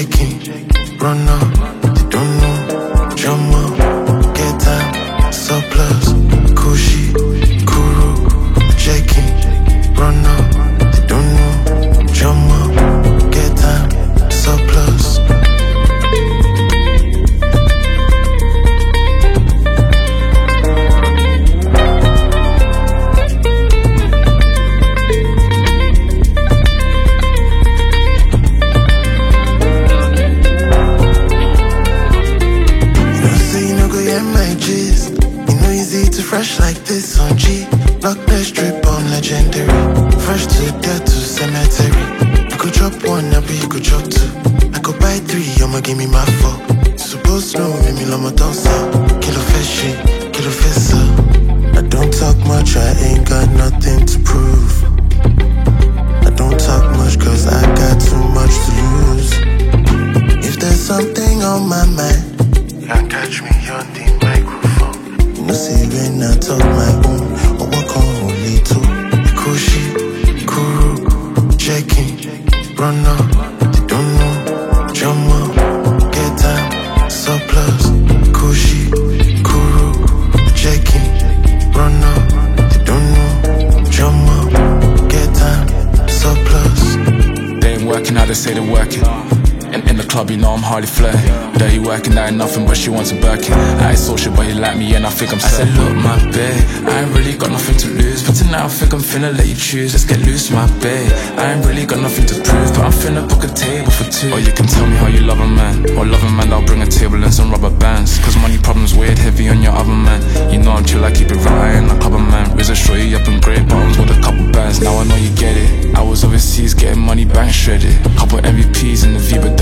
Shaking, run up, they don't know. Jump up, get down, surplus, Kushi, Kuru. Shaking, run up, they don't know. Jump up, get down, surplus. Fresh like this on G, block the strip on legendary. Fresh to death to cemetery. You could drop one, I be you could drop two. I could buy three, I'ma give me my four. Suppose no, make me love my dancer. Kilo fishy, kilo fissa. I don't talk much, I ain't got nothing to prove. I don't talk much cause I got too much to lose. If there's something on my mind, can't catch me on the microphone. No say when I talk my own, or walk on only two. Kushi, Kuru, checking, run up, they don't know. Jump up, get down, surplus. Kushi, Kuru, checking, run up, they don't know. Jump up, get down, surplus. They ain't working how they say they're working. In the club, you know I'm hardly flirting. Dirty working, that ain't nothing, but she wants a Birkin. I ain't social, but he like me, and I think I'm certain. I said, look, my babe, I ain't really got nothing to lose, but tonight I think I'm finna let you choose. Let's get loose, my babe. I ain't really got nothing to prove, but I'm finna book a table for two. Or you can tell me how you love a man, or love a man that'll bring a table and some rubber bands. Cause money problems weighed heavy on your other man. You know I'm chill, I keep it right, I ain't a clubber man. Razor shorty up in grey bottoms with a couple bands. Now I know you get it. I was overseas getting money bank shredded. Couple MVPs in the V, but